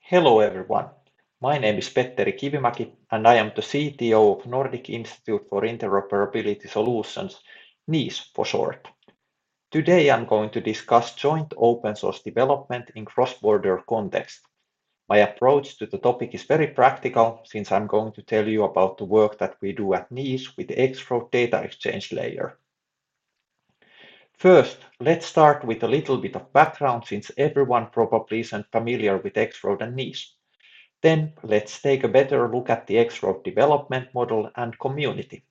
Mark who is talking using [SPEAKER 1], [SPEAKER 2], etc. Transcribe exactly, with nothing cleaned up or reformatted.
[SPEAKER 1] Hello everyone. My name is Petteri Kivimäki and I am the C T O of Nordic Institute for Interoperability Solutions, NICE for short. Today I'm going to discuss joint open source development in cross-border context. My approach to the topic is very practical since I'm going to tell you about the work that we do at NICE with the X-Road data exchange layer. First, let's start with a little bit of background since everyone probably isn't familiar with X-Road and NICE. Then let's take a better look at the X-Road development model and community.